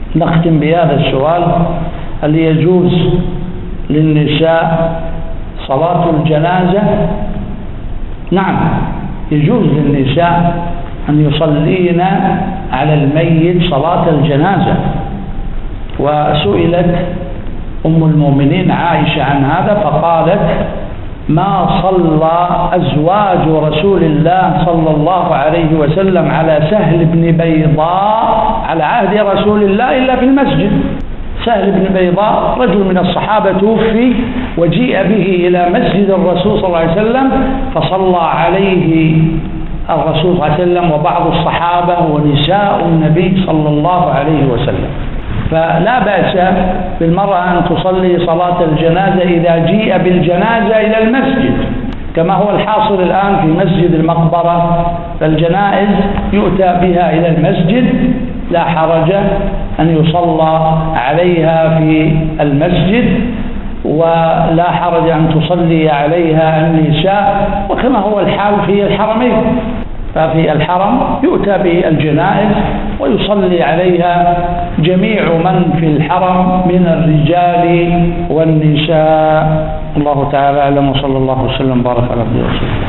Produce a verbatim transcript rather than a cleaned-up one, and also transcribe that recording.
نختم بهذا السؤال: هل يجوز للنساء صلاة الجنازة؟ نعم، يجوز للنساء أن يصلين على الميت صلاة الجنازة. وسئلت أم المؤمنين عائشة عن هذا فقالت: ما صلى أزواج رسول الله صلى الله عليه وسلم على سهل بن بيضاء على عهد رسول الله إلا في المسجد. سهل بن بيضاء رجل من الصحابة توفي وجيء به إلى مسجد الرسول صلى الله عليه وسلم فصلى عليه الرسول صلى الله عليه وسلم وبعض الصحابة ونساء النبي صلى الله عليه وسلم. فلا بأس بالمرأة أن تصلي صلاة الجنازة إذا جيء بالجنازة إلى المسجد، كما هو الحاصل الآن في مسجد المقبرة، فالجنائز يؤتى بها إلى المسجد، لا حرج أن يصلى عليها في المسجد، ولا حرج أن تصلي عليها النساء، وكما هو الحال في الحرمين. ففي الحرم يؤتى بالجنائز ويصلي عليها جميع من في الحرم من الرجال والنساء. الله تعالى أعلم، وصلى الله وسلم وبارك على نبينا.